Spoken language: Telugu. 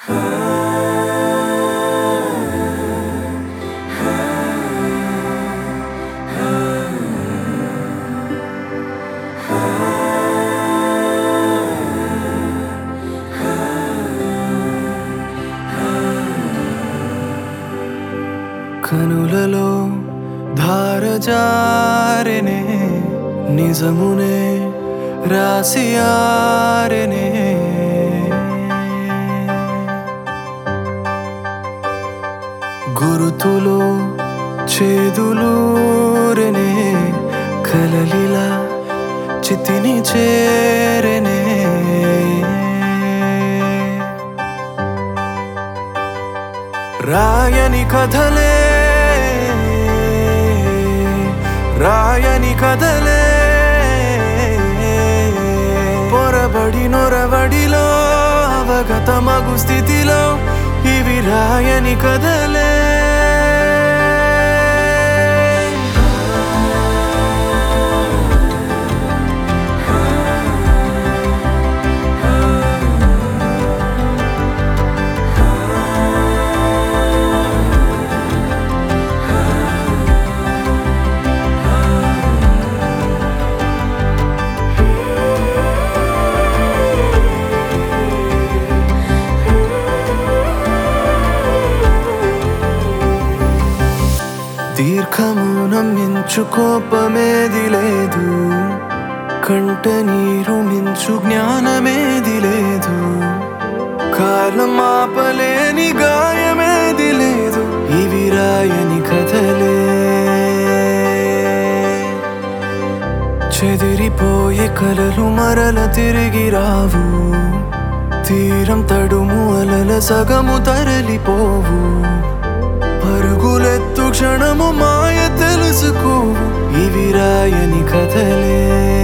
కనులలో ధారజారెనే నిజమునే రాసియారెనే గురుతులో చేదులూరెనే కలలిలా చితిని చేరెనే రాయని కథలే రాయని కథలే పొరబడి నొరవడిలో అవగతమగు స్థితిలో ఇవి రాయని కథలే దీర్ఘమౌనం మించు కోపమేది లేదు, కంట నీరు మించు జ్ఞానమేది లేదు, కాలం ఆపలేని గాయమేది లేదు. ఇవి రాయని కథలే చెదిరిపోయే కలలు మరల తిరిగి రావు, తీరం తడుము అలల సగము తరలిపోవు, పరుగులెత్తు క్షణము మాయ తెలుసుకోవు. ఇవి రాయని కథలే.